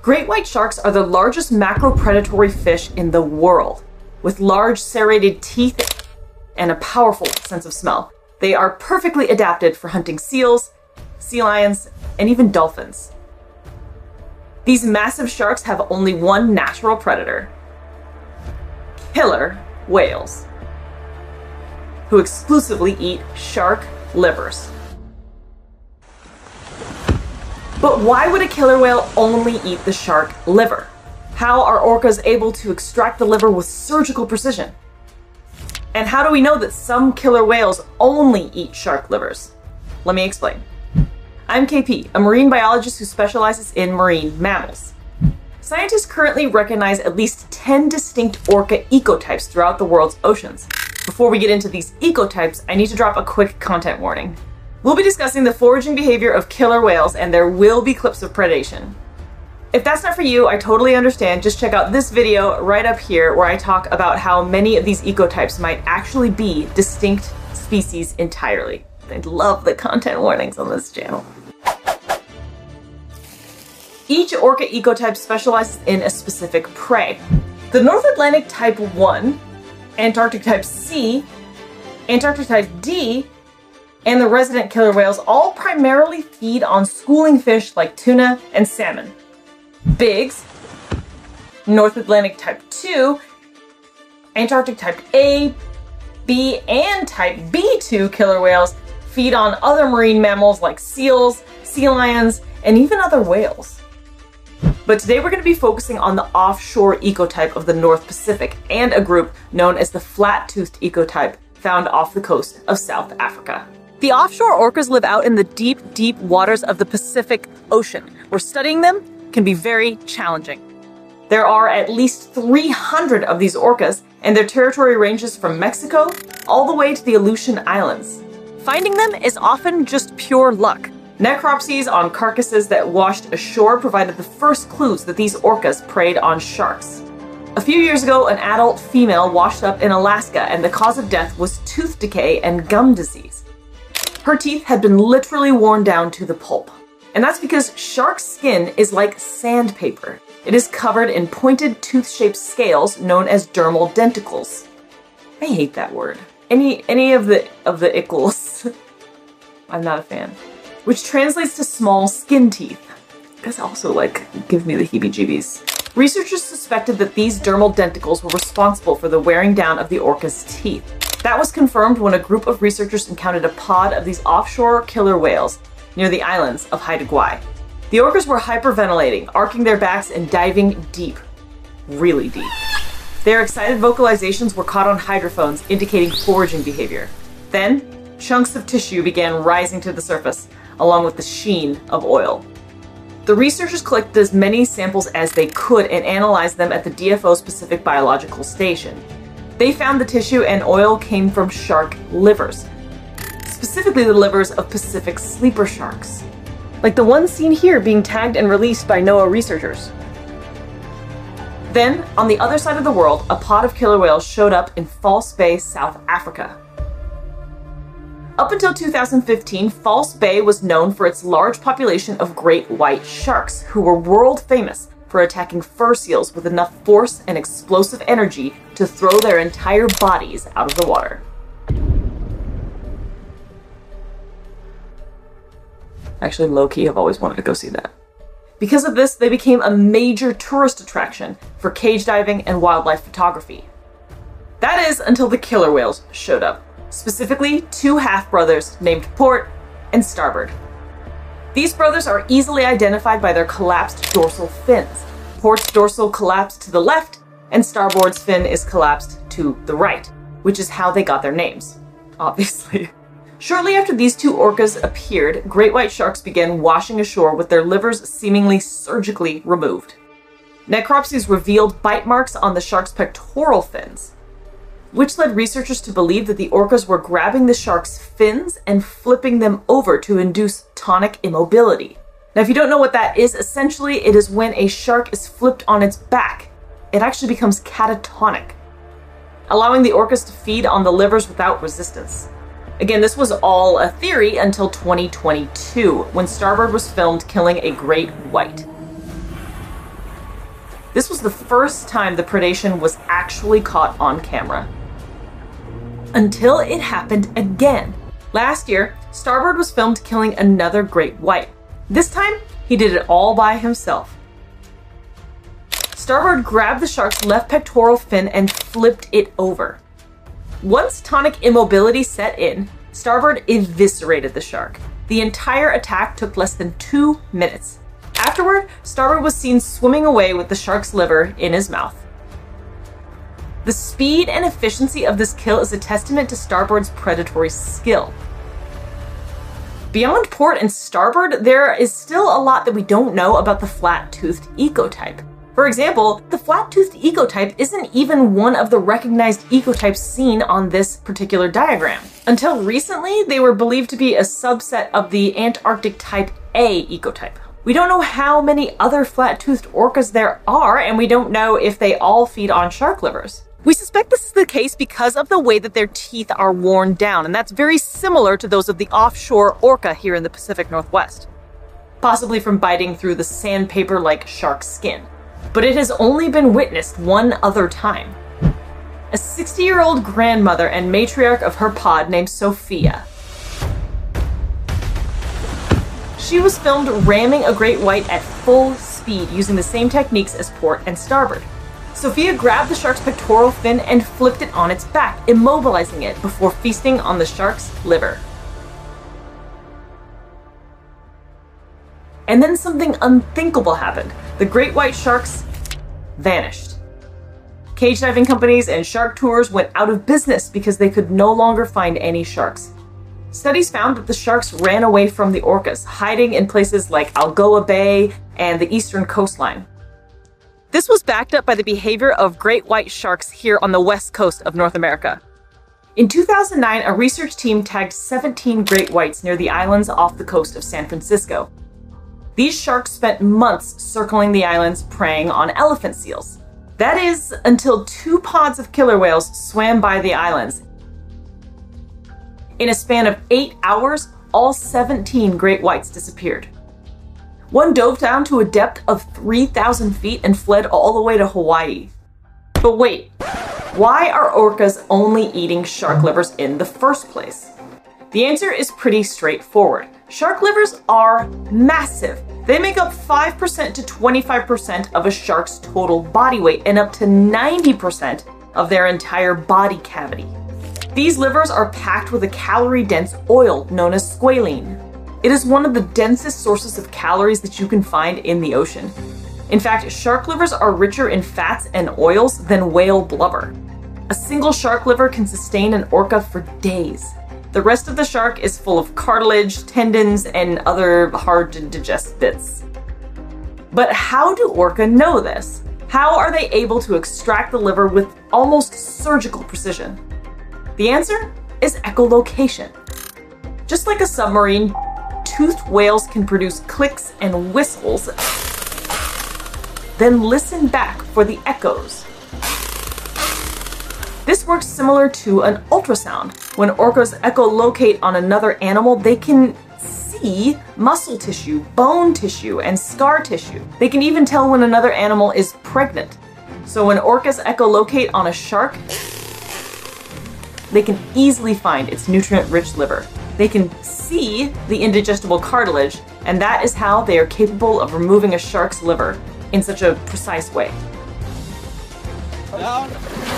Great white sharks are the largest macropredatory fish in the world, with large serrated teeth and a powerful sense of smell. They are perfectly adapted for hunting seals, sea lions, and even dolphins. These massive sharks have only one natural predator: killer whales, who exclusively eat shark livers. But why would a killer whale only eat the shark liver? How are orcas able to extract the liver with surgical precision? And how do we know that some killer whales only eat shark livers? Let me explain. I'm KP, a marine biologist who specializes in marine mammals. Scientists currently recognize at least 10 distinct orca ecotypes throughout the world's oceans. Before we get into these ecotypes, I need to drop a quick content warning. We'll be discussing the foraging behavior of killer whales, and there will be clips of predation. If that's not for you, I totally understand. Just check out this video right up here where I talk about how many of these ecotypes might actually be distinct species entirely. I love the content warnings on this channel. Each orca ecotype specializes in a specific prey. The North Atlantic Type 1, Antarctic Type C, Antarctic Type D, and the resident killer whales all primarily feed on schooling fish like tuna and salmon. Bigs, North Atlantic Type 2, Antarctic Type A, B, and Type B2 killer whales feed on other marine mammals like seals, sea lions, and even other whales. But today we're going to be focusing on the offshore ecotype of the North Pacific and a group known as the flat-toothed ecotype found off the coast of South Africa. The offshore orcas live out in the deep, deep waters of the Pacific Ocean, where studying them can be very challenging. There are at least 300 of these orcas, and their territory ranges from Mexico all the way to the Aleutian Islands. Finding them is often just pure luck. Necropsies on carcasses that washed ashore provided the first clues that these orcas preyed on sharks. A few years ago, an adult female washed up in Alaska, and the cause of death was tooth decay and gum disease. Her teeth had been literally worn down to the pulp. And that's because shark skin is like sandpaper. It is covered in pointed tooth-shaped scales known as dermal denticles. I hate that word. Any of the ickles. I'm not a fan. Which translates to small skin teeth. That's also give me the heebie-jeebies. Researchers suspected that these dermal denticles were responsible for the wearing down of the orca's teeth. That was confirmed when a group of researchers encountered a pod of these offshore killer whales near the islands of Haida Gwaii. The orcas were hyperventilating, arcing their backs and diving deep, really deep. Their excited vocalizations were caught on hydrophones, indicating foraging behavior. Then, chunks of tissue began rising to the surface, along with the sheen of oil. The researchers collected as many samples as they could and analyzed them at the DFO's Pacific Biological Station. They found the tissue and oil came from shark livers, specifically the livers of Pacific sleeper sharks, like the one seen here being tagged and released by NOAA researchers. Then, on the other side of the world, a pod of killer whales showed up in False Bay, South Africa. Up until 2015, False Bay was known for its large population of great white sharks, who were world famous for attacking fur seals with enough force and explosive energy to throw their entire bodies out of the water. Actually, low-key, I've always wanted to go see that. Because of this, they became a major tourist attraction for cage diving and wildlife photography. That is until the killer whales showed up, specifically two half-brothers named Port and Starboard. These brothers are easily identified by their collapsed dorsal fins. Port's dorsal collapsed to the left, and Starboard's fin is collapsed to the right, which is how they got their names, obviously. Shortly after these two orcas appeared, great white sharks began washing ashore with their livers seemingly surgically removed. Necropsies revealed bite marks on the shark's pectoral fins, which led researchers to believe that the orcas were grabbing the shark's fins and flipping them over to induce tonic immobility. Now, if you don't know what that is, essentially it is when a shark is flipped on its back. It actually becomes catatonic, allowing the orcas to feed on the livers without resistance. Again, this was all a theory until 2022, when Starboard was filmed killing a great white. This was the first time the predation was actually caught on camera. Until it happened again. Last year, Starboard was filmed killing another great white. This time, he did it all by himself. Starboard grabbed the shark's left pectoral fin and flipped it over. Once tonic immobility set in, Starboard eviscerated the shark. The entire attack took less than 2 minutes. Afterward, Starboard was seen swimming away with the shark's liver in his mouth. The speed and efficiency of this kill is a testament to Starboard's predatory skill. Beyond Port and Starboard, there is still a lot that we don't know about the flat-toothed ecotype. For example, the flat-toothed ecotype isn't even one of the recognized ecotypes seen on this particular diagram. Until recently, they were believed to be a subset of the Antarctic type A ecotype. We don't know how many other flat-toothed orcas there are, and we don't know if they all feed on shark livers. We suspect this is the case because of the way that their teeth are worn down, and that's very similar to those of the offshore orca here in the Pacific Northwest. Possibly from biting through the sandpaper-like shark skin. But it has only been witnessed one other time. A 60-year-old grandmother and matriarch of her pod named Sophia. She was filmed ramming a great white at full speed using the same techniques as Port and Starboard. Sophia grabbed the shark's pectoral fin and flipped it on its back, immobilizing it before feasting on the shark's liver. And then something unthinkable happened. The great white sharks vanished. Cage diving companies and shark tours went out of business because they could no longer find any sharks. Studies found that the sharks ran away from the orcas, hiding in places like Algoa Bay and the eastern coastline. This was backed up by the behavior of great white sharks here on the west coast of North America. In 2009, a research team tagged 17 great whites near the islands off the coast of San Francisco. These sharks spent months circling the islands preying on elephant seals. That is, until 2 pods of killer whales swam by the islands. In a span of 8 hours, all 17 great whites disappeared. One dove down to a depth of 3,000 feet and fled all the way to Hawaii. But wait, why are orcas only eating shark livers in the first place? The answer is pretty straightforward. Shark livers are massive. They make up 5% to 25% of a shark's total body weight and up to 90% of their entire body cavity. These livers are packed with a calorie-dense oil known as squalene. It is one of the densest sources of calories that you can find in the ocean. In fact, shark livers are richer in fats and oils than whale blubber. A single shark liver can sustain an orca for days. The rest of the shark is full of cartilage, tendons, and other hard-to-digest bits. But how do orca know this? How are they able to extract the liver with almost surgical precision? The answer is echolocation. Just like a submarine, toothed whales can produce clicks and whistles, then listen back for the echoes. This works similar to an ultrasound. When orcas echolocate on another animal, they can see muscle tissue, bone tissue, and scar tissue. They can even tell when another animal is pregnant. So when orcas echolocate on a shark, they can easily find its nutrient-rich liver. They can see the indigestible cartilage, and that is how they are capable of removing a shark's liver in such a precise way. Down.